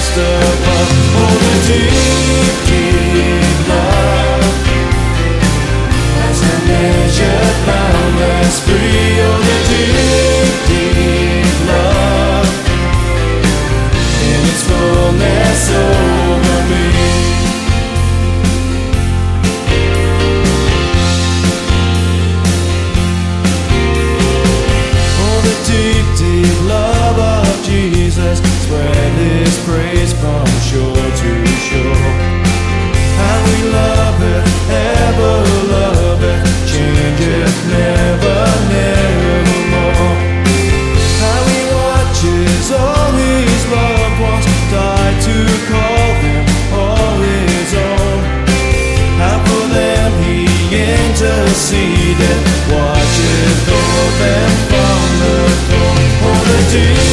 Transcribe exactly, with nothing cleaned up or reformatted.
best of all. Oh, the deep, deep love has no measure, boundless, free. Oh, the deep, deep love in its fullness over me. Deep, deep love of Jesus, spread His praise from shore to shore. How we love it, ever love it, change it, never, never more. How He watches all His loved ones die to call them all His own. How for them He interceded, watcheth o'er them from the throne. Oh, the deep